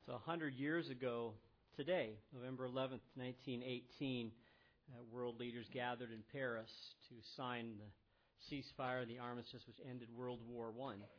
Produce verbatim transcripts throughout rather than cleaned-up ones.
So one hundred years ago today, November eleventh, nineteen eighteen, uh, world leaders gathered in Paris to sign the ceasefire, the armistice which ended World War One.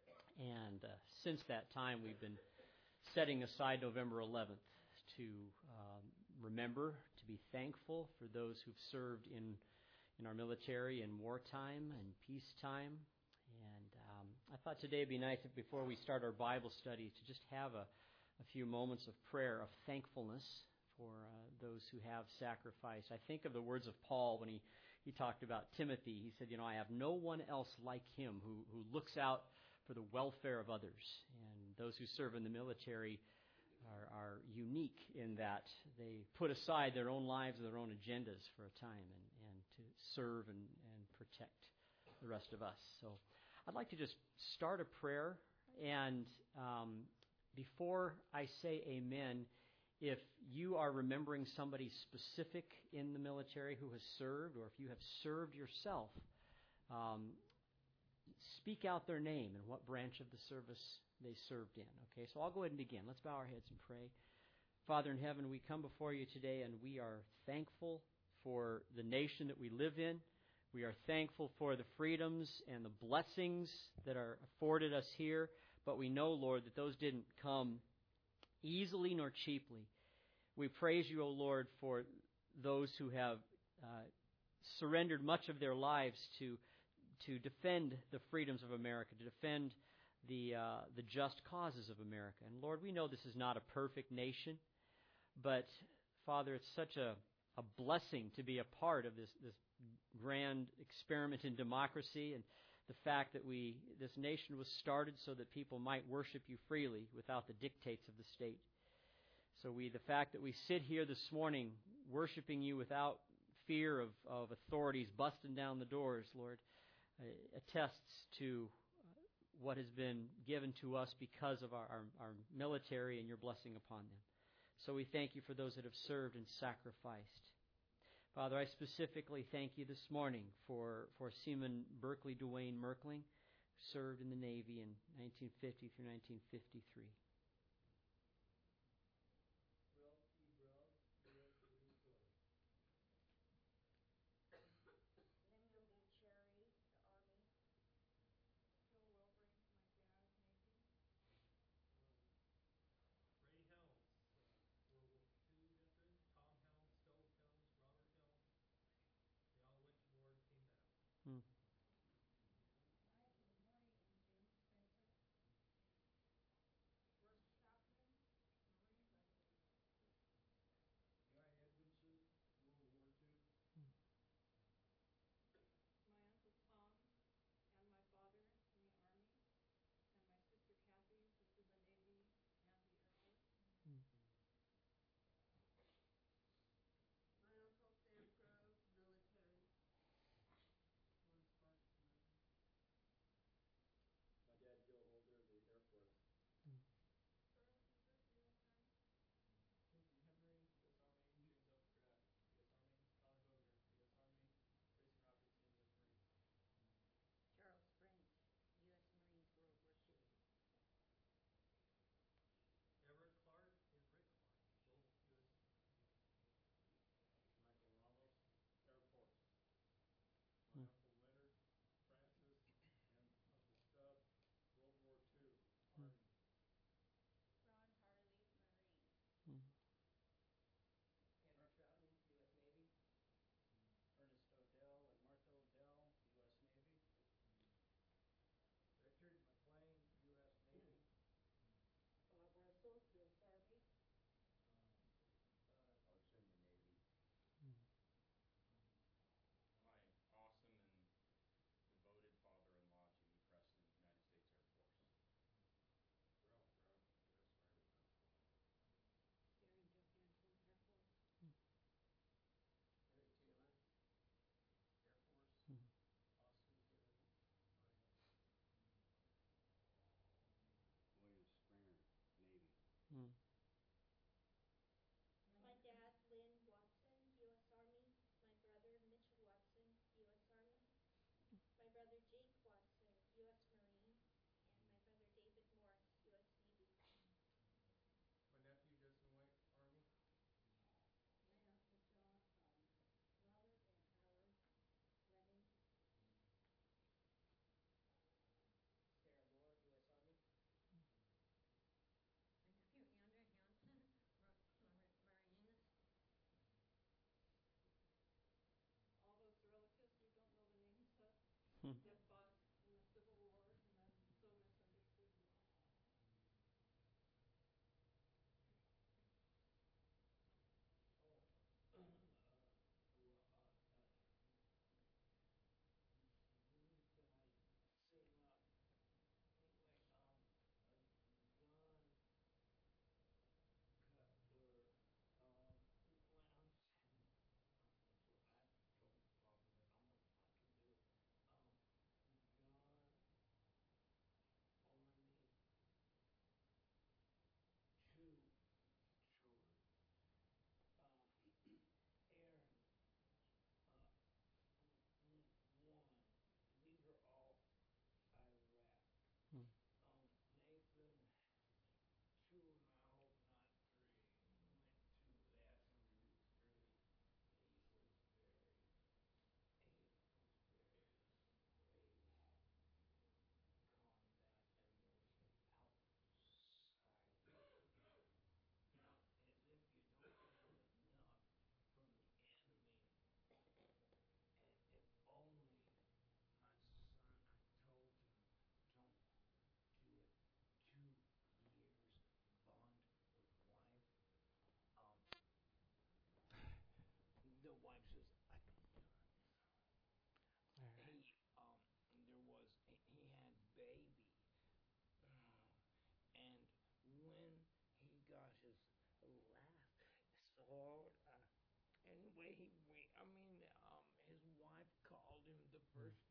And uh, since that time, we've been setting aside November eleventh to um, remember, to be thankful for those who've served in in our military in wartime and peacetime. And um, I thought today would be nice, if before we start our Bible study, to just have a, a few moments of prayer, of thankfulness for uh, those who have sacrificed. I think of the words of Paul when he, he talked about Timothy. He said, you know, I have no one else like him who, who looks out for the welfare of others. And those who serve in the military are, are unique in that they put aside their own lives and their own agendas for a time and, and to serve and, and protect the rest of us. So I'd like to just start a prayer, and um, before I say amen, if you are remembering somebody specific in the military who has served, or if you have served yourself, um, speak out their name and what branch of the service they served in. Okay, so I'll go ahead and begin. Let's bow our heads and pray. Father in heaven, we come before you today, and we are thankful for the nation that we live in. We are thankful for the freedoms and the blessings that are afforded us here, but we know, Lord, that those didn't come easily nor cheaply. We praise you, O Lord, for those who have uh, surrendered much of their lives to to defend the freedoms of America, to defend the uh, the just causes of America. And Lord, we know this is not a perfect nation, but Father, it's such a, a blessing to be a part of this this grand experiment in democracy, and the fact that we this nation was started so that people might worship you freely without the dictates of the state. So we, the fact that we sit here this morning worshiping you without fear of, of authorities busting down the doors, Lord, uh, attests to what has been given to us because of our, our, our military and your blessing upon them. So we thank you for those that have served and sacrificed. Father, I specifically thank you this morning for, for Seaman Berkeley Duane Merkling, who served in the Navy in nineteen fifty through nineteen fifty-three. Hmm.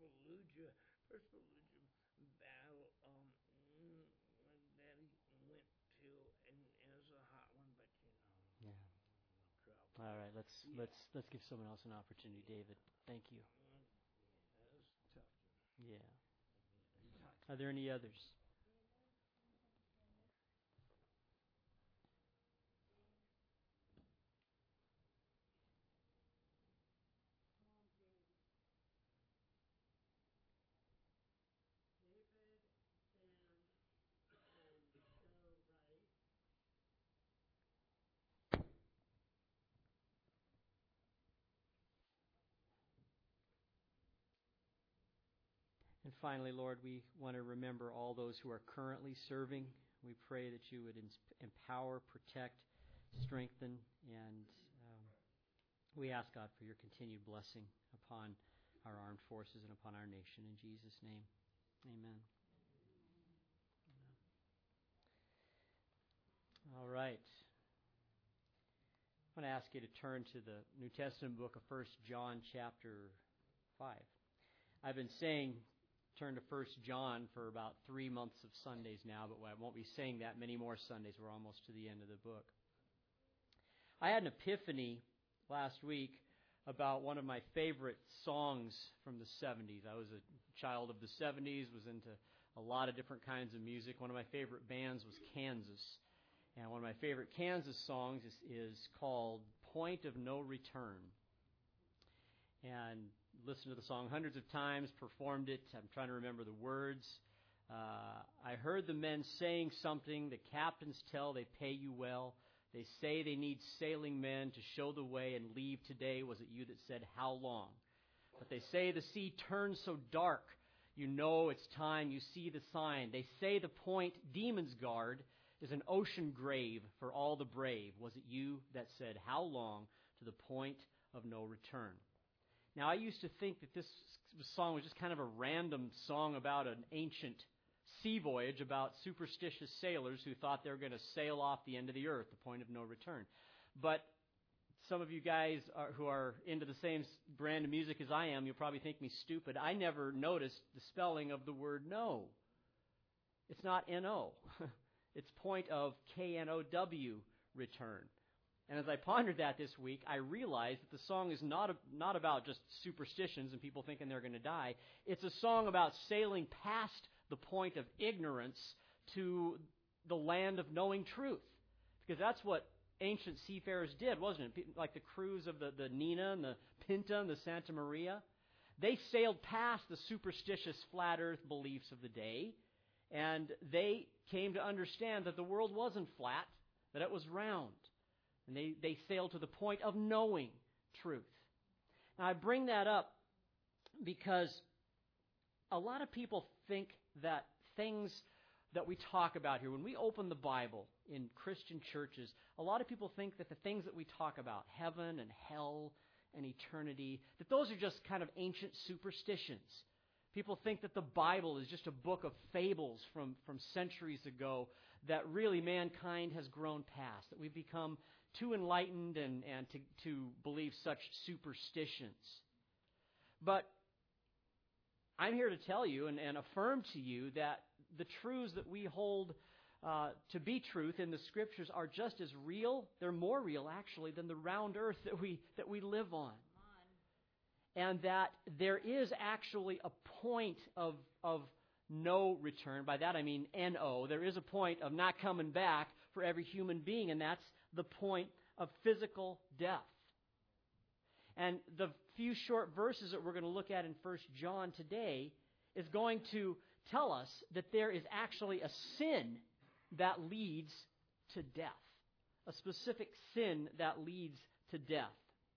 Fallujah, first Fallujah battle, um, mm, my daddy went to, and it was a hot one, but you know, Yeah. no trouble. All right, let's Yeah. let's let's give someone else an opportunity, David. Thank you. Mm, yeah, that was tough. To, Yeah. yeah. Are there any others? And finally, Lord, we want to remember all those who are currently serving. We pray that you would empower, protect, strengthen, and um, we ask, God, for your continued blessing upon our armed forces and upon our nation. In Jesus' name, amen. All right. I want to ask you to turn to the New Testament book of First John chapter five. I've been saying turn to First John for about three months of Sundays now, but I won't be saying that many more Sundays. We're almost to the end of the book. I had an epiphany last week about one of my favorite songs from the seventies. I was a child of the seventies, was into a lot of different kinds of music. One of my favorite bands was Kansas. And one of my favorite Kansas songs is, is called Point of No Return. And listened to the song hundreds of times, performed it. I'm trying to remember the words. Uh, I heard the men saying something. The captains tell they pay you well. They say they need sailing men to show the way and leave today. Was it you that said, how long? But they say the sea turns so dark. You know it's time. You see the sign. They say the point, Demon's Guard, is an ocean grave for all the brave. Was it you that said, how long, to the point of no return? Now, I used to think that this song was just kind of a random song about an ancient sea voyage about superstitious sailors who thought they were going to sail off the end of the earth, the point of no return. But some of you guys are, who are into the same brand of music as I am, you'll probably think me stupid. I never noticed the spelling of the word no. It's not N O. It's point of K N O W, return. And as I pondered that this week, I realized that the song is not a, not about just superstitions and people thinking they're going to die. It's a song about sailing past the point of ignorance to the land of knowing truth. Because that's what ancient seafarers did, wasn't it? Like the crews of the, the Nina and the Pinta and the Santa Maria. They sailed past the superstitious flat earth beliefs of the day, and they came to understand that the world wasn't flat, that it was round. And they, they sailed to the point of knowing truth. Now, I bring that up because a lot of people think that things that we talk about here, when we open the Bible in Christian churches, a lot of people think that the things that we talk about, heaven and hell and eternity, that those are just kind of ancient superstitions. People think that the Bible is just a book of fables from, from centuries ago that really mankind has grown past, that we've become too enlightened and, and to, to believe such superstitions. But I'm here to tell you and, and affirm to you that the truths that we hold uh, to be truth in the Scriptures are just as real, they're more real actually, than the round earth that we that we live on. And that there is actually a point of of no return. By that I mean N O. There is a point of not coming back for every human being, and that's the point of physical death. And the few short verses that we're going to look at in First John today is going to tell us that there is actually a sin that leads to death. A specific sin that leads to death.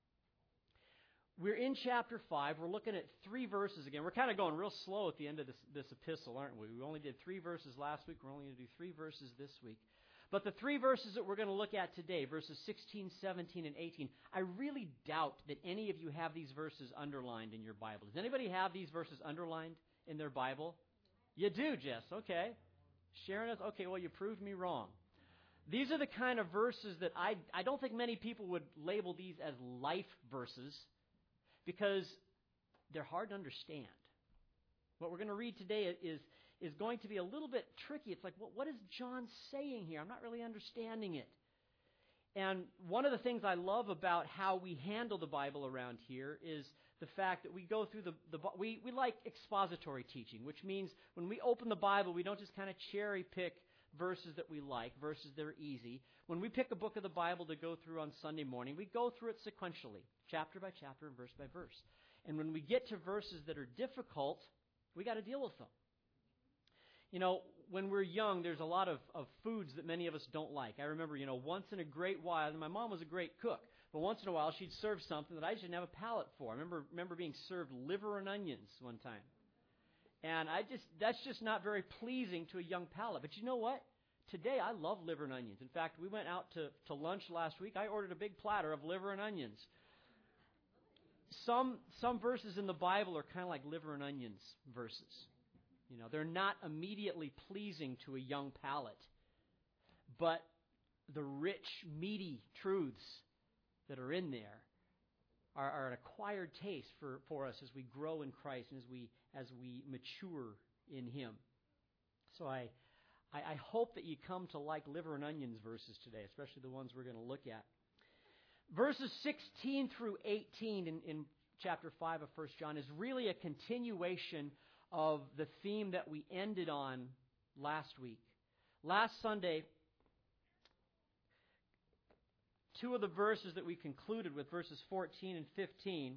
We're in chapter five. We're looking at three verses again. We're kind of going real slow at the end of this, this epistle, aren't we? We only did three verses last week. We're only going to do three verses this week. But the three verses that we're going to look at today, verses sixteen, seventeen, and eighteen, I really doubt that any of you have these verses underlined in your Bible. Does anybody have these verses underlined in their Bible? You do, Jess. Okay. Sharon us? Okay, well, you proved me wrong. These are the kind of verses that I, I don't think many people would label these as life verses, because they're hard to understand. What we're going to read today is, is going to be a little bit tricky. It's like, what, what is John saying here? I'm not really understanding it. And one of the things I love about how we handle the Bible around here is the fact that we go through the, the we, we like expository teaching, which means when we open the Bible, we don't just kind of cherry pick verses that we like, verses that are easy. When we pick a book of the Bible to go through on Sunday morning, we go through it sequentially, chapter by chapter and verse by verse. And when we get to verses that are difficult, we got to deal with them. You know, when we're young, there's a lot of, of foods that many of us don't like. I remember, you know, once in a great while, and my mom was a great cook, but once in a while she'd serve something that I didn't have a palate for. I remember remember being served liver and onions one time. And I just that's just not very pleasing to a young palate. But you know what? Today I love liver and onions. In fact, we went out to, to lunch last week. I ordered a big platter of liver and onions. Some some verses in the Bible are kind of like liver and onions verses. You know, they're not immediately pleasing to a young palate. But the rich, meaty truths that are in there are, are an acquired taste for, for us as we grow in Christ and as we as we mature in Him. So I, I I hope that you come to like liver and onions verses today, especially the ones we're going to look at. Verses sixteen through eighteen in, in chapter five of First John is really a continuation of the theme that we ended on last week. Last Sunday, two of the verses that we concluded with, verses fourteen and fifteen.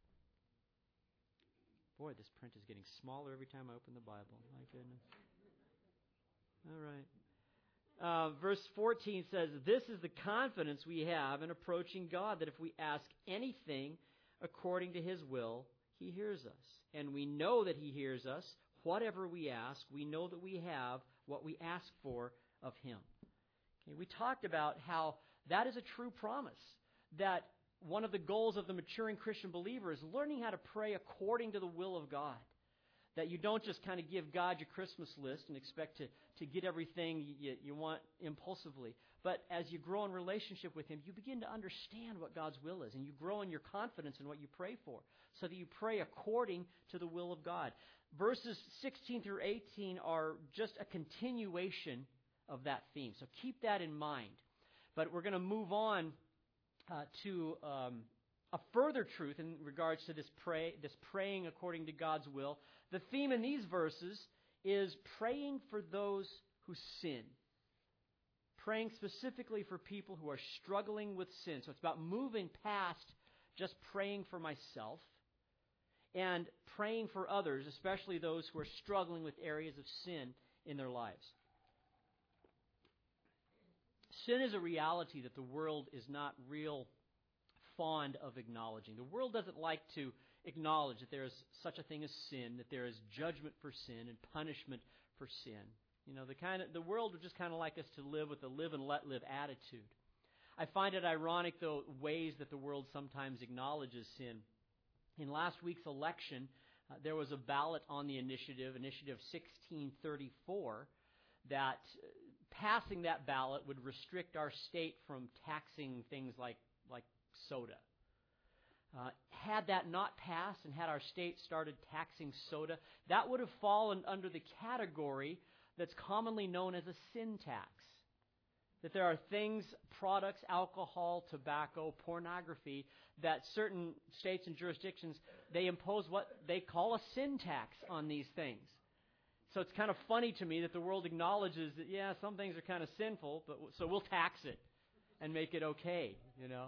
Boy, this print is getting smaller every time I open the Bible. My goodness. All right. Uh, verse fourteen says, "This is the confidence we have in approaching God, that if we ask anything according to His will, He hears us. And we know that He hears us. Whatever we ask, we know that we have what we ask for of Him." Okay, we talked about how that is a true promise, that one of the goals of the maturing Christian believer is learning how to pray according to the will of God. That you don't just kind of give God your Christmas list and expect to, to get everything you, you want impulsively. But as you grow in relationship with Him, you begin to understand what God's will is. And you grow in your confidence in what you pray for, so that you pray according to the will of God. Verses sixteen through eighteen are just a continuation of that theme. So keep that in mind. But we're going to move on uh, to um, a further truth in regards to this pray, this praying according to God's will. The theme in these verses is praying for those who sin. Praying specifically for people who are struggling with sin. So it's about moving past just praying for myself and praying for others, especially those who are struggling with areas of sin in their lives. Sin is a reality that the world is not real fond of acknowledging. The world doesn't like to acknowledge that there is such a thing as sin, that there is judgment for sin and punishment for sin. You know, the kind of the world would just kind of like us to live with a live and let live attitude. I find it ironic, though, ways that the world sometimes acknowledges sin. In last week's election, uh, there was a ballot on the initiative, Initiative sixteen thirty-four, that uh, passing that ballot would restrict our state from taxing things like, like soda. Uh, had that not passed and had our state started taxing soda, that would have fallen under the category that's commonly known as a sin tax. That there are things, products, alcohol, tobacco, pornography, that certain states and jurisdictions, they impose what they call a sin tax on these things. So it's kind of funny to me that the world acknowledges that, yeah, some things are kind of sinful, but so we'll tax it and make it okay, you know.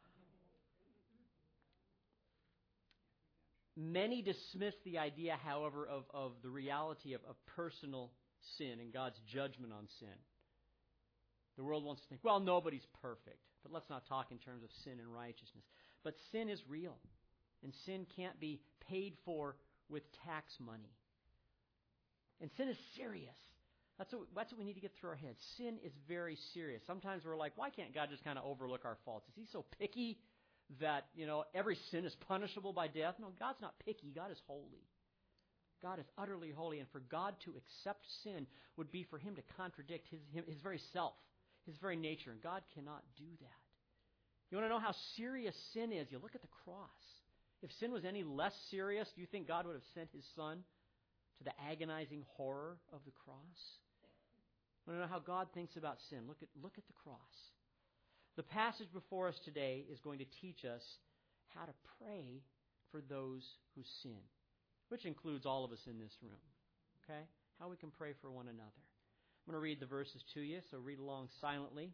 Many dismiss the idea, however, of, of the reality of, of personal sin and God's judgment on sin. The world wants to think, well, nobody's perfect. But let's not talk in terms of sin and righteousness. But sin is real. And sin can't be paid for with tax money. And sin is serious. That's what, that's what we need to get through our heads. Sin is very serious. Sometimes we're like, why can't God just kind of overlook our faults? Is He so picky that, you know, every sin is punishable by death? No, God's not picky. God is holy. God is utterly holy. And for God to accept sin would be for Him to contradict His, his very self, His very nature. And God cannot do that. You want to know how serious sin is? You look at the cross. If sin was any less serious, do you think God would have sent His Son to the agonizing horror of the cross? Want to know how God thinks about sin? Look at, look at the cross. The passage before us today is going to teach us how to pray for those who sin, which includes all of us in this room. Okay? How we can pray for one another. I'm going to read the verses to you, so read along silently.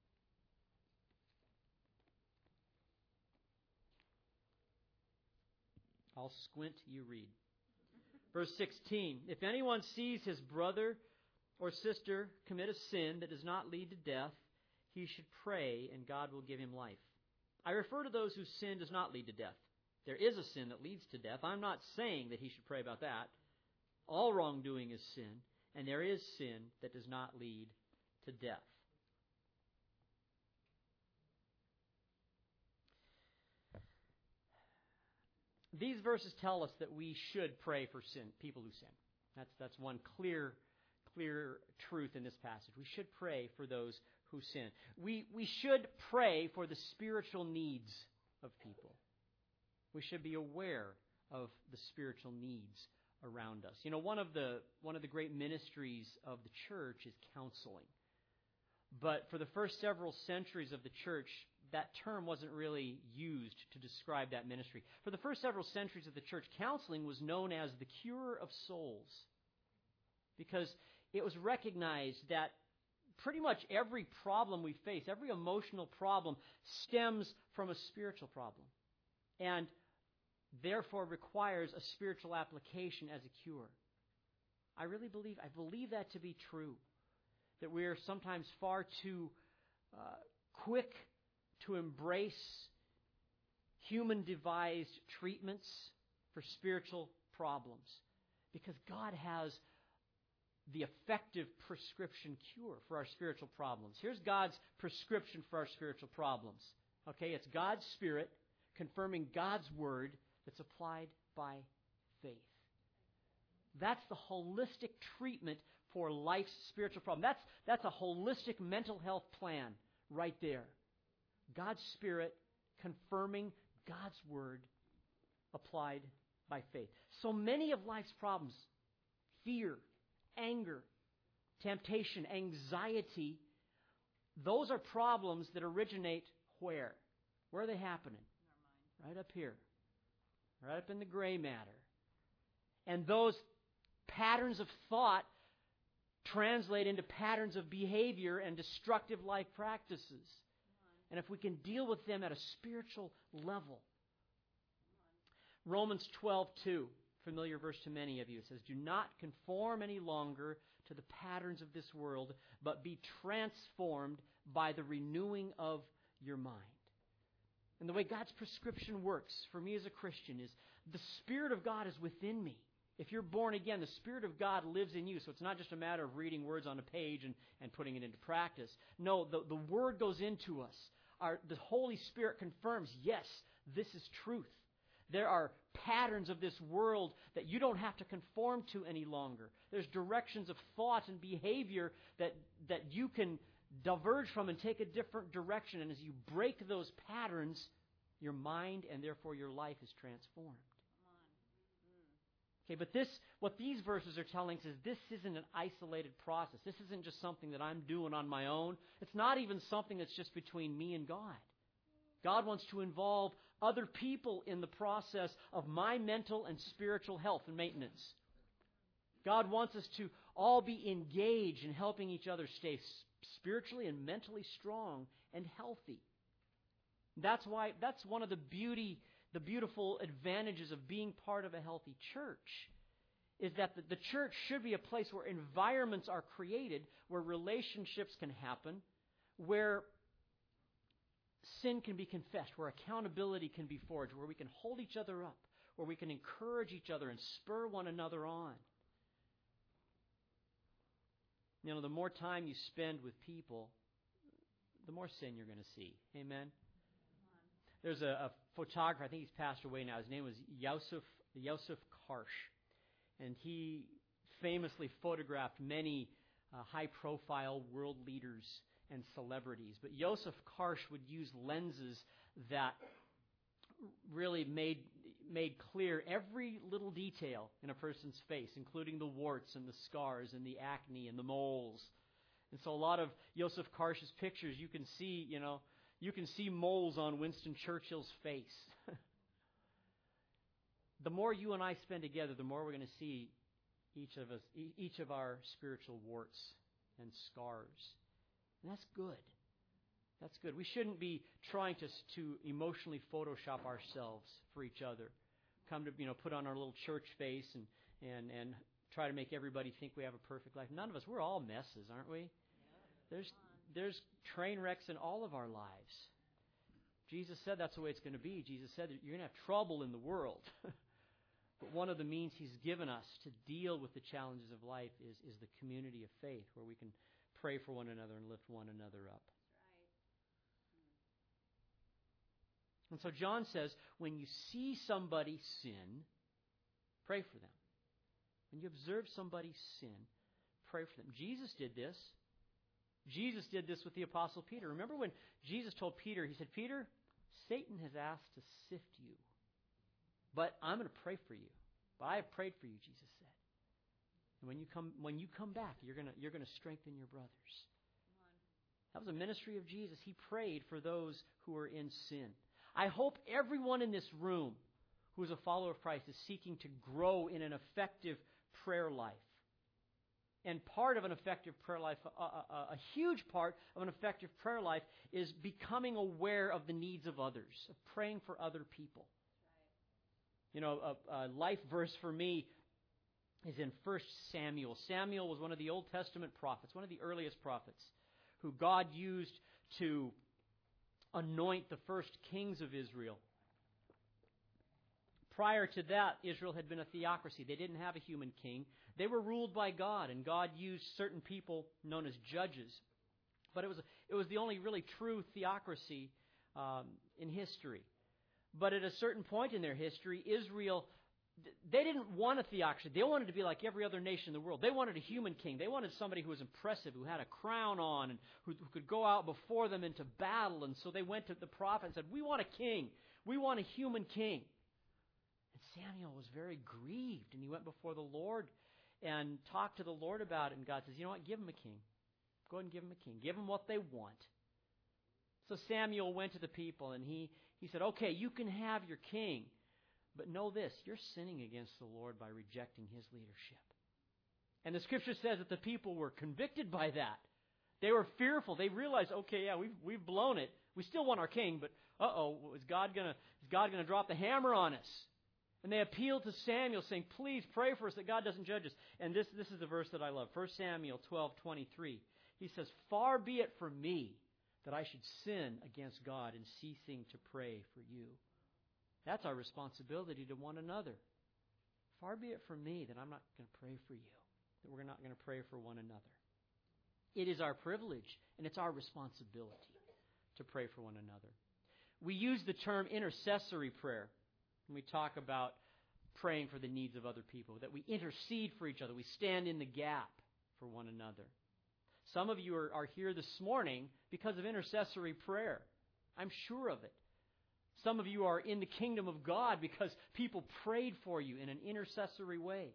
I'll squint, you read. Verse sixteen, if anyone sees his brother or sister commit a sin that does not lead to death, he should pray and God will give him life. I refer to those whose sin does not lead to death. There is a sin that leads to death. I'm not saying that he should pray about that. All wrongdoing is sin, and there is sin that does not lead to death. These verses tell us that we should pray for sin, people who sin. That's that's one clear, clear truth in this passage. We should pray for those who sin. We we should pray for the spiritual needs of people. We should be aware of the spiritual needs around us. You know, one of the one of the great ministries of the church is counseling. But for the first several centuries of the church, that term wasn't really used to describe that ministry. For the first several centuries of the church, counseling was known as the cure of souls, because it was recognized that pretty much every problem we face, every emotional problem, stems from a spiritual problem, and therefore requires a spiritual application as a cure. I really believe, I believe that to be true, that we are sometimes far too uh, quick to embrace human-devised treatments for spiritual problems, because God has the effective prescription cure for our spiritual problems. Here's God's prescription for our spiritual problems. Okay, it's God's Spirit confirming God's Word that's applied by faith. That's the holistic treatment for life's spiritual problem. That's, that's a holistic mental health plan right there. God's Spirit confirming God's Word applied by faith. So many of life's problems, fear, anger, temptation, anxiety, those are problems that originate where? Where are they happening? Right up here. Right up in the gray matter. And those patterns of thought translate into patterns of behavior and destructive life practices. And if we can deal with them at a spiritual level. Romans twelve two, familiar verse to many of you, it says, do not conform any longer to the patterns of this world, but be transformed by the renewing of your mind. And the way God's prescription works for me as a Christian is the Spirit of God is within me. If you're born again, the Spirit of God lives in you. So it's not just a matter of reading words on a page and, and putting it into practice. No, the, the Word goes into us. Our, the Holy Spirit confirms, yes, this is truth. There are patterns of this world that you don't have to conform to any longer. There's directions of thought and behavior that, that you can diverge from and take a different direction. And as you break those patterns, your mind and therefore your life is transformed. Okay, but this, what these verses are telling us is this isn't an isolated process. This isn't just something that I'm doing on my own. It's not even something that's just between me and God. God wants to involve other people in the process of my mental and spiritual health and maintenance. God wants us to all be engaged in helping each other stay spiritually and mentally strong and healthy. That's why, that's one of the beauty The beautiful advantages of being part of a healthy church, is that the, the church should be a place where environments are created, where relationships can happen, where sin can be confessed, where accountability can be forged, where we can hold each other up, where we can encourage each other and spur one another on. You know, the more time you spend with people, the more sin you're going to see. Amen? There's a, a photographer, I think he's passed away now. His name was Yosef, Yosef Karsh. And he famously photographed many uh, high-profile world leaders and celebrities. But Yosef Karsh would use lenses that really made made clear every little detail in a person's face, including the warts and the scars and the acne and the moles. And so a lot of Joseph Karsh's pictures, you can see, you know, you can see moles on Winston Churchill's face. The more you and I spend together, the more we're going to see each of us, each of our spiritual warts and scars. And that's good. That's good. We shouldn't be trying to to emotionally Photoshop ourselves for each other. Come to, you know, put on our little church face and, and, and try to make everybody think we have a perfect life. None of us. We're all messes, aren't we? There's there's train wrecks in all of our lives. Jesus said that's the way it's going to be. Jesus said that you're going to have trouble in the world. But one of the means He's given us to deal with the challenges of life is, is the community of faith, where we can pray for one another and lift one another up. And so John says, when you see somebody sin, pray for them. When you observe somebody sin, pray for them. Jesus did this. Jesus did this with the Apostle Peter. Remember when Jesus told Peter, He said, Peter, Satan has asked to sift you, but I'm going to pray for you. But I have prayed for you, Jesus said. And when you come when you come back, you're going to you're going to strengthen your brothers. That was a ministry of Jesus. He prayed for those who are in sin. I hope everyone in this room who is a follower of Christ is seeking to grow in an effective prayer life. And part of an effective prayer life, a, a, a huge part of an effective prayer life, is becoming aware of the needs of others, of praying for other people. You know, a, a life verse for me is in First Samuel. Samuel was one of the Old Testament prophets, one of the earliest prophets, who God used to anoint the first kings of Israel. Prior to that, Israel had been a theocracy. They didn't have a human king. They were ruled by God, and God used certain people known as judges. But it was it was the only really true theocracy um, in history. But at a certain point in their history, Israel, they didn't want a theocracy. They wanted to be like every other nation in the world. They wanted a human king. They wanted somebody who was impressive, who had a crown on, and who, who could go out before them into battle. And so they went to the prophet and said, we want a king. We want a human king. And Samuel was very grieved, and he went before the Lord and talked to the Lord about it. And God says, you know what, give them a king. Go ahead and give them a king. Give them what they want. So Samuel went to the people, and he, he said, okay, you can have your king. But know this, you're sinning against the Lord by rejecting His leadership. And the Scripture says that the people were convicted by that. They were fearful. They realized, okay, yeah, we've we've blown it. We still want our king, but uh-oh, is God gonna is God gonna drop the hammer on us? And they appealed to Samuel, saying, please pray for us that God doesn't judge us. And this this is the verse that I love. First Samuel twelve twenty-three. He says, far be it from me that I should sin against God in ceasing to pray for you. That's our responsibility to one another. Far be it from me that I'm not going to pray for you, that we're not going to pray for one another. It is our privilege and it's our responsibility to pray for one another. We use the term intercessory prayer when we talk about praying for the needs of other people, that we intercede for each other. We stand in the gap for one another. Some of you are, are here this morning because of intercessory prayer. I'm sure of it. Some of you are in the kingdom of God because people prayed for you in an intercessory way.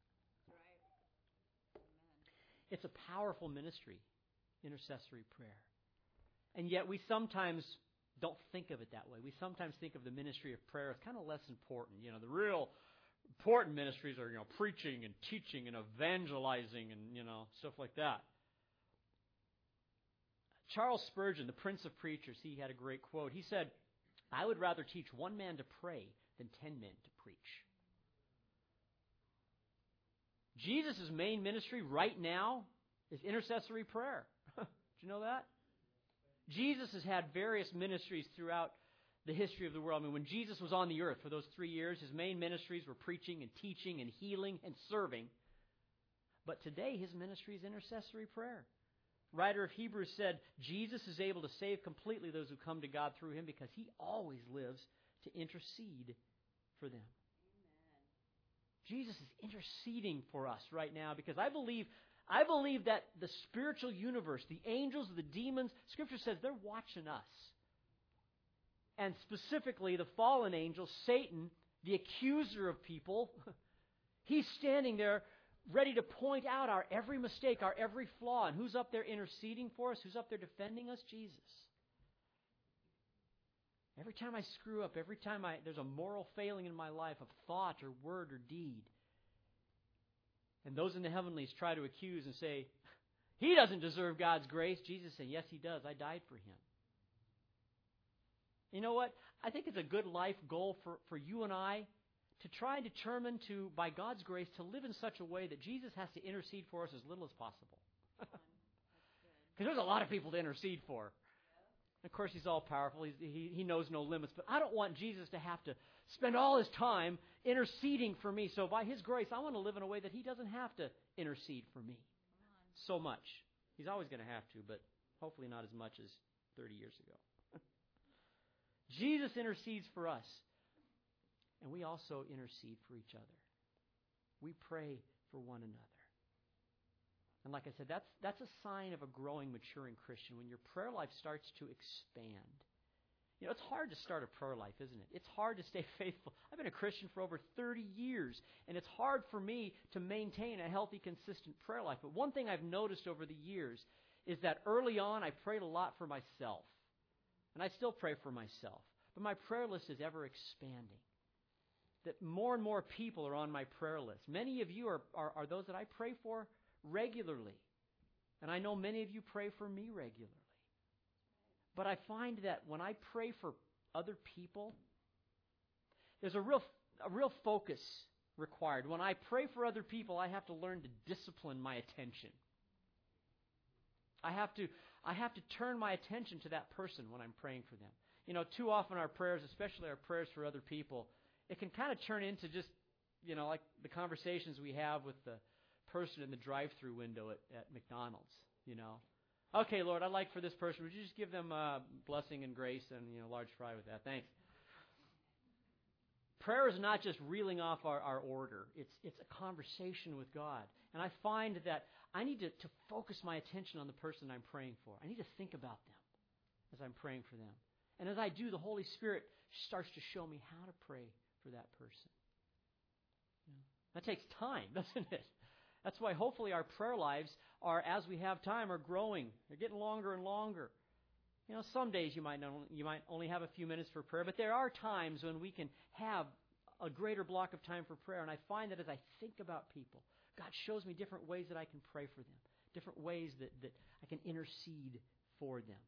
Right. Amen. It's a powerful ministry, intercessory prayer. And yet we sometimes don't think of it that way. We sometimes think of the ministry of prayer as kind of less important. You know, the real important ministries are, you know, preaching and teaching and evangelizing and, you know, stuff like that. Charles Spurgeon, the Prince of Preachers, he had a great quote. He said, I would rather teach one man to pray than ten men to preach. Jesus' main ministry right now is intercessory prayer. Did you know that? Jesus has had various ministries throughout the history of the world. I mean, when Jesus was on the earth for those three years, His main ministries were preaching and teaching and healing and serving. But today, His ministry is intercessory prayer. Writer of Hebrews said, Jesus is able to save completely those who come to God through Him because He always lives to intercede for them. Amen. Jesus is interceding for us right now because I believe I believe that the spiritual universe, the angels, the demons, Scripture says they're watching us. And specifically, the fallen angel, Satan, the accuser of people. He's standing there ready to point out our every mistake, our every flaw. And who's up there interceding for us? Who's up there defending us? Jesus. Every time I screw up, every time I there's a moral failing in my life of thought or word or deed, and those in the heavenlies try to accuse and say, he doesn't deserve God's grace. Jesus said, yes, he does. I died for him. You know what? I think it's a good life goal for, for you and I to try and determine to, by God's grace, to live in such a way that Jesus has to intercede for us as little as possible. Because there's a lot of people to intercede for. Of course, he's all powerful. He's, he, he knows no limits. But I don't want Jesus to have to spend all his time interceding for me. So by his grace, I want to live in a way that he doesn't have to intercede for me so much. He's always going to have to, but hopefully not as much as thirty years ago. Jesus intercedes for us. And we also intercede for each other. We pray for one another. And like I said, that's that's a sign of a growing, maturing Christian, when your prayer life starts to expand. You know, it's hard to start a prayer life, isn't it? It's hard to stay faithful. I've been a Christian for over thirty years, and it's hard for me to maintain a healthy, consistent prayer life. But one thing I've noticed over the years is that early on, I prayed a lot for myself. And I still pray for myself. But my prayer list is ever expanding. That more and more people are on my prayer list. Many of you are, are, are those that I pray for regularly. And I know many of you pray for me regularly. But I find that when I pray for other people, there's a real a real focus required. When I pray for other people, I have to learn to discipline my attention. I have to I have to turn my attention to that person when I'm praying for them. You know, too often our prayers, especially our prayers for other people, it can kind of turn into just, you know, like the conversations we have with the person in the drive-through window at, at McDonald's, you know. Okay, Lord, I'd like for this person, would you just give them uh, blessing and grace and, you know, large fry with that? Thanks. Prayer is not just reeling off our, our order. It's it's a conversation with God. And I find that I need to, to focus my attention on the person I'm praying for. I need to think about them as I'm praying for them. And as I do, the Holy Spirit starts to show me how to pray for that person. You know, that takes time, doesn't it? That's why hopefully our prayer lives are, as we have time, are growing. They're getting longer and longer. You know, some days you might not, you might only have a few minutes for prayer, but there are times when we can have a greater block of time for prayer. And I find that as I think about people, God shows me different ways that I can pray for them, different ways that, that I can intercede for them.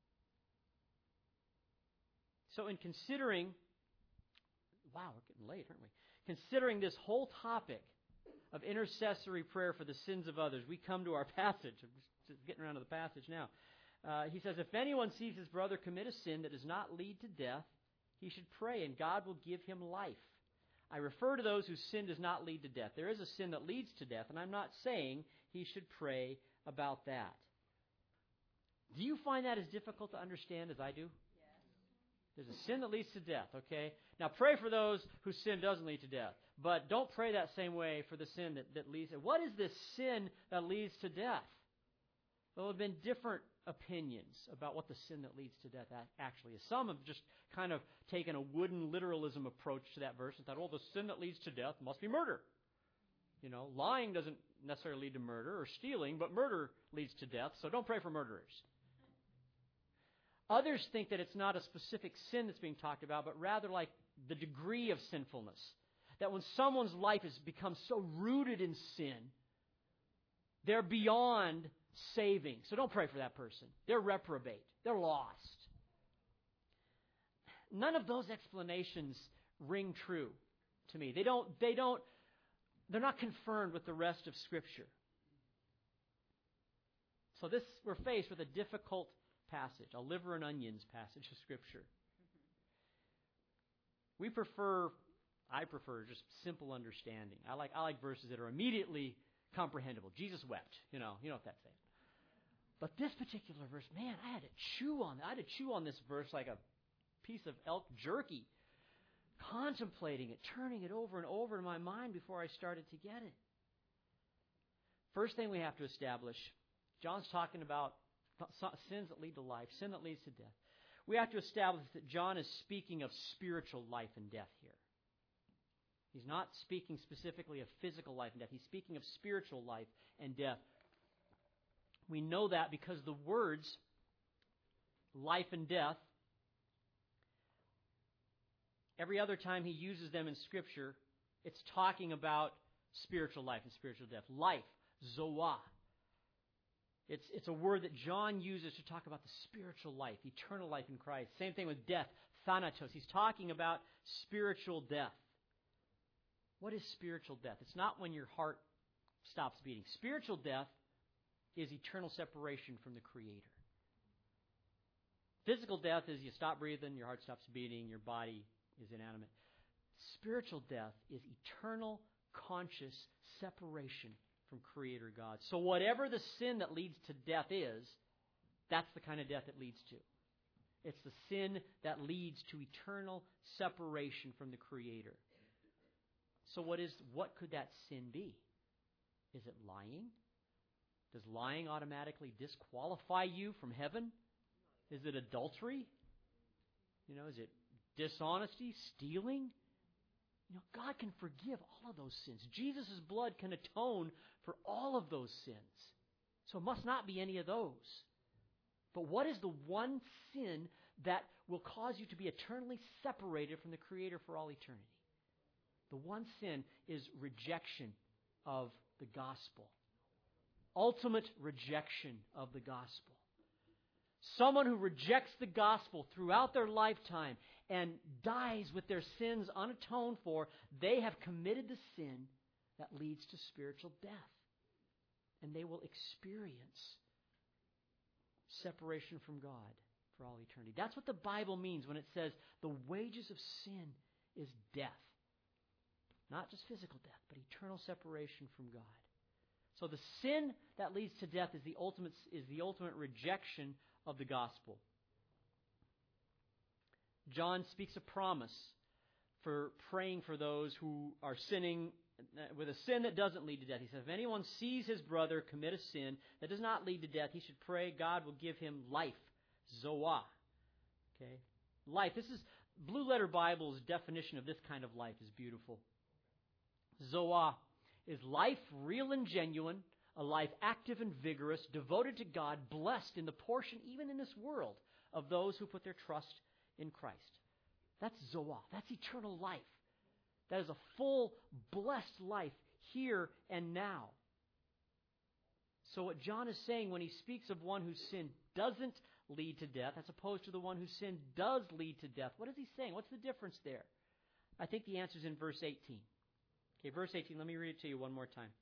So in considering, wow, we're getting late, aren't we? Considering this whole topic of intercessory prayer for the sins of others, we come to our passage. I'm just getting around to the passage now. Uh, he says, if anyone sees his brother commit a sin that does not lead to death, he should pray, and God will give him life. I refer to those whose sin does not lead to death. There is a sin that leads to death, and I'm not saying he should pray about that. Do you find that as difficult to understand as I do? There's a sin that leads to death, okay? Now pray for those whose sin doesn't lead to death. But don't pray that same way for the sin that, that leads to... What is this sin that leads to death? Well, there have been different opinions about what the sin that leads to death actually is. Some have just kind of taken a wooden literalism approach to that verse and thought, oh, the sin that leads to death must be murder. You know, lying doesn't necessarily lead to murder, or stealing, but murder leads to death, so don't pray for murderers. Others think that it's not a specific sin that's being talked about, but rather like the degree of sinfulness. That when someone's life has become so rooted in sin, they're beyond saving. So don't pray for that person. They're reprobate. They're lost. None of those explanations ring true to me. They don't, they don't, they're not confirmed with the rest of Scripture. So this, we're faced with a difficult passage, a liver and onions passage of Scripture. We prefer, I prefer just simple understanding. I like I like verses that are immediately comprehensible. Jesus wept, you know, you know what that's saying. But this particular verse, man, I had to chew on I had to chew on this verse like a piece of elk jerky, contemplating it, turning it over and over in my mind before I started to get it. First thing we have to establish, John's talking about sins that lead to life, sin that leads to death. We have to establish that John is speaking of spiritual life and death here. He's not speaking specifically of physical life and death. He's speaking of spiritual life and death. We know that because the words life and death, every other time he uses them in Scripture, it's talking about spiritual life and spiritual death. Life, zoah. It's, it's a word that John uses to talk about the spiritual life, eternal life in Christ. Same thing with death, thanatos. He's talking about spiritual death. What is spiritual death? It's not when your heart stops beating. Spiritual death is eternal separation from the Creator. Physical death is you stop breathing, your heart stops beating, your body is inanimate. Spiritual death is eternal, conscious separation from Creator God. So whatever the sin that leads to death is, that's the kind of death it leads to. It's the sin that leads to eternal separation from the Creator. So what is what could that sin be? Is it lying? Does lying automatically disqualify you from heaven? Is it adultery? You know, is it dishonesty, stealing? You know, God can forgive all of those sins. Jesus' blood can atone for all of those sins. So it must not be any of those. But what is the one sin that will cause you to be eternally separated from the Creator for all eternity? The one sin is rejection of the gospel. Ultimate rejection of the gospel. Someone who rejects the gospel throughout their lifetime and dies with their sins unatoned for, they have committed the sin that leads to spiritual death. And they will experience separation from God for all eternity. That's what the Bible means when it says the wages of sin is death. Not just physical death, but eternal separation from God. So the sin that leads to death is the ultimate is the ultimate rejection of the gospel. John speaks a promise for praying for those who are sinning with a sin that doesn't lead to death. He says, if anyone sees his brother commit a sin that does not lead to death, he should pray God will give him life. Zoah. Okay? Life. This is Blue Letter Bible's definition of this kind of life is beautiful. Zoah is life real and genuine, a life active and vigorous, devoted to God, blessed in the portion, even in this world, of those who put their trust in Christ. That's Zoah. That's eternal life. That is a full, blessed life here and now. So what John is saying when he speaks of one whose sin doesn't lead to death, as opposed to the one whose sin does lead to death, what is he saying? What's the difference there? I think the answer is in verse eighteen. Okay, verse eighteen, let me read it to you one more time.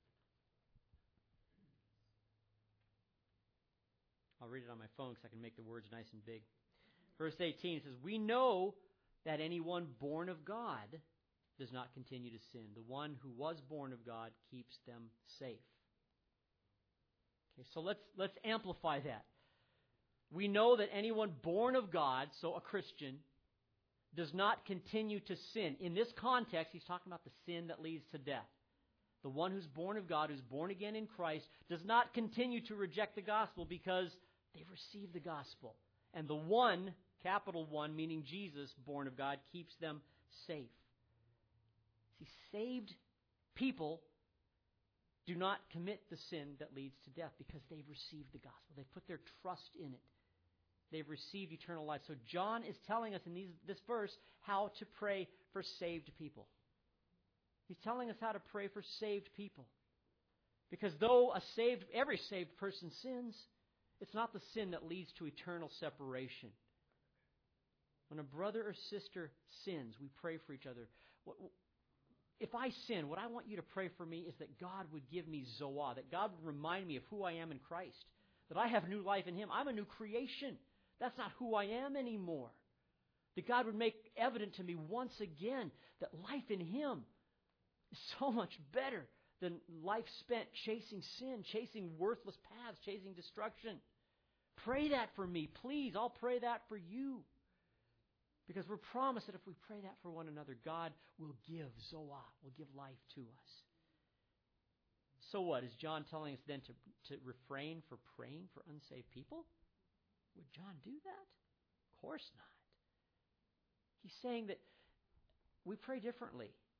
I'll read it on my phone because I can make the words nice and big. Verse eighteen says, we know that anyone born of God does not continue to sin. The one who was born of God keeps them safe. Okay, so let's let's amplify that. We know that anyone born of God, so a Christian, does not continue to sin. In this context, he's talking about the sin that leads to death. The one who's born of God, who's born again in Christ, does not continue to reject the gospel because they've received the gospel. And the one, capital one, meaning Jesus, born of God, keeps them safe. See, saved people do not commit the sin that leads to death because they've received the gospel. They've put their trust in it. They've received eternal life. So John is telling us in these, this verse how to pray for saved people. He's telling us how to pray for saved people. Because though a saved, every saved person sins, it's not the sin that leads to eternal separation. When a brother or sister sins, we pray for each other. If I sin, what I want you to pray for me is that God would give me Zoah, that God would remind me of who I am in Christ, that I have new life in Him. I'm a new creation. That's not who I am anymore. That God would make evident to me once again that life in Him is so much better than life spent chasing sin, chasing worthless paths, chasing destruction. Pray that for me, please. I'll pray that for you. Because we're promised that if we pray that for one another, God will give Zoah, will give life to us. So what? Is John telling us then to, to refrain for praying for unsaved people? Would John do that? Of course not. He's saying that we pray differently.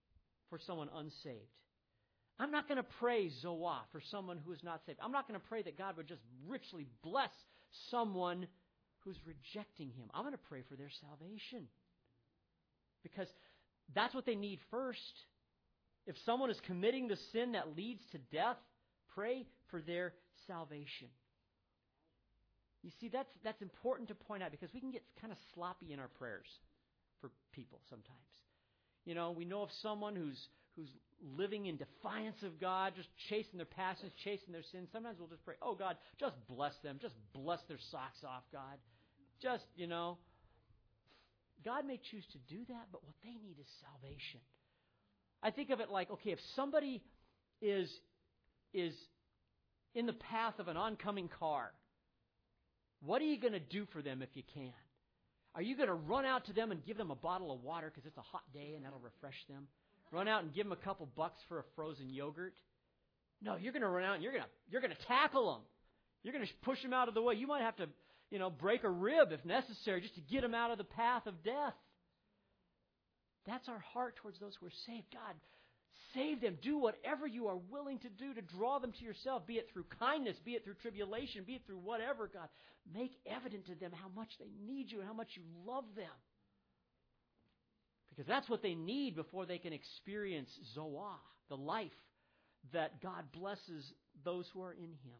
for someone unsaved. I'm not going to pray Zoah for someone who is not saved. I'm not going to pray that God would just richly bless someone who's rejecting Him. I'm going to pray for their salvation. Because that's what they need first. If someone is committing the sin that leads to death, pray for their salvation. You see, that's that's important to point out because we can get kind of sloppy in our prayers for people sometimes. You know, we know of someone who's who's living in defiance of God, just chasing their passions, chasing their sins. Sometimes we'll just pray, oh God, just bless them. Just bless their socks off, God. Just, you know, God may choose to do that, but what they need is salvation. I think of it like, okay, if somebody is is in the path of an oncoming car, what are you going to do for them if you can? Are you going to run out to them and give them a bottle of water because it's a hot day and that'll refresh them? Run out and give them a couple bucks for a frozen yogurt? No, you're going to run out and you're going to you're going to tackle them. You're going to push them out of the way. You might have to, you know, break a rib if necessary just to get them out of the path of death. That's our heart towards those who are saved. God, save them. Do whatever you are willing to do to draw them to yourself, be it through kindness, be it through tribulation, be it through whatever, God. Make evident to them how much they need you and how much you love them. Because that's what they need before they can experience Zoah, the life that God blesses those who are in Him.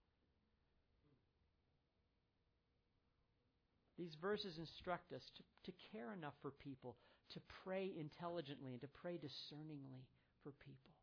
These verses instruct us to, to care enough for people, to pray intelligently and to pray discerningly for people.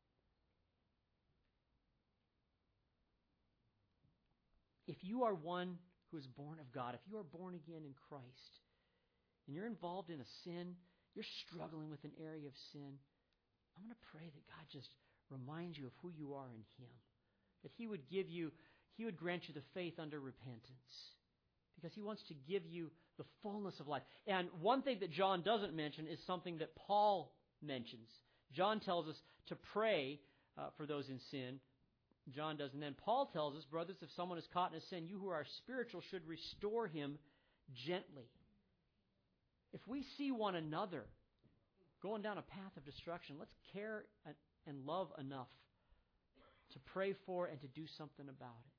If you are one who is born of God, if you are born again in Christ, and you're involved in a sin, you're struggling with an area of sin, I'm going to pray that God just reminds you of who you are in Him. That He would give you, He would grant you the faith under repentance. Because He wants to give you the fullness of life. And one thing that John doesn't mention is something that Paul mentions. John tells us to pray uh, for those in sin. John does. And then Paul tells us, brothers, if someone is caught in a sin, you who are spiritual should restore him gently. If we see one another going down a path of destruction, let's care and love enough to pray for and to do something about it.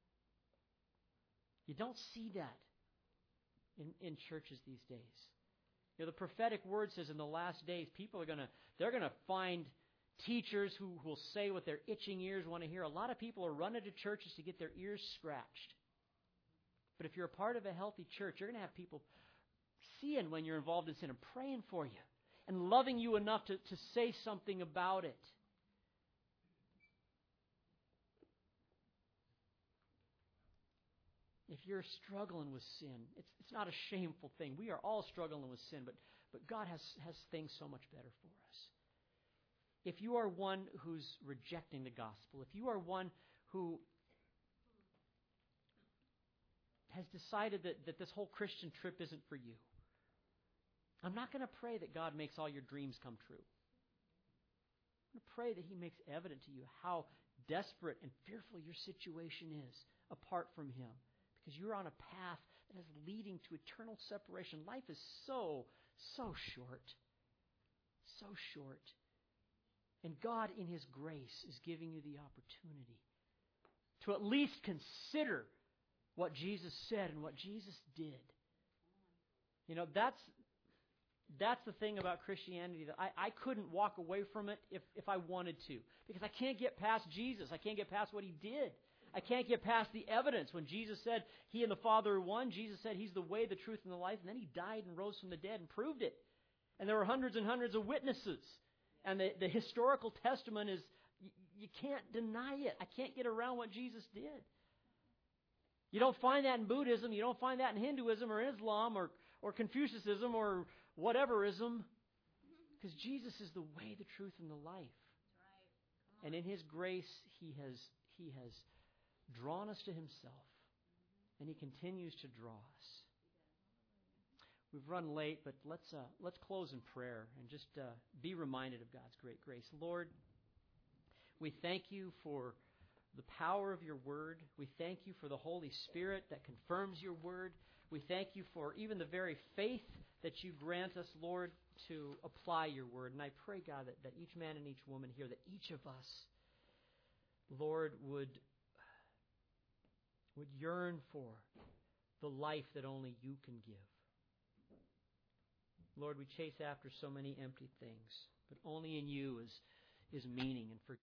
You don't see that in, in churches these days. You know, the prophetic word says in the last days, people are going to, they're going to find teachers who will say what their itching ears want to hear. A lot of people are running to churches to get their ears scratched. But if you're a part of a healthy church, you're going to have people seeing when you're involved in sin and praying for you and loving you enough to, to say something about it. If you're struggling with sin, it's it's not a shameful thing. We are all struggling with sin, but, but God has, has things so much better for us. If you are one who's rejecting the gospel, if you are one who has decided that, that this whole Christian trip isn't for you, I'm not going to pray that God makes all your dreams come true. I'm going to pray that He makes evident to you how desperate and fearful your situation is apart from Him. Because you're on a path that is leading to eternal separation. Life is so, so short. So short. And God, in His grace, is giving you the opportunity to at least consider what Jesus said and what Jesus did. You know, that's that's the thing about Christianity, that I, I couldn't walk away from it if, if I wanted to. Because I can't get past Jesus. I can't get past what He did. I can't get past the evidence. When Jesus said He and the Father are one, Jesus said He's the way, the truth, and the life. And then He died and rose from the dead and proved it. And there were hundreds and hundreds of witnesses. And the, the historical testament is, you, you can't deny it. I can't get around what Jesus did. You don't find that in Buddhism. You don't find that in Hinduism or Islam or, or Confucianism or whateverism. Because Jesus is the way, the truth, and the life. And in His grace, He has He has drawn us to Himself. And He continues to draw us. We've run late, but let's uh, let's close in prayer and just uh, be reminded of God's great grace. Lord, we thank You for the power of Your Word. We thank You for the Holy Spirit that confirms Your Word. We thank You for even the very faith that you grant us, Lord, to apply your word. And I pray, God, that, that each man and each woman here, that each of us, Lord, would, would yearn for the life that only you can give. Lord, we chase after so many empty things, but only in you is, is meaning and forgiveness.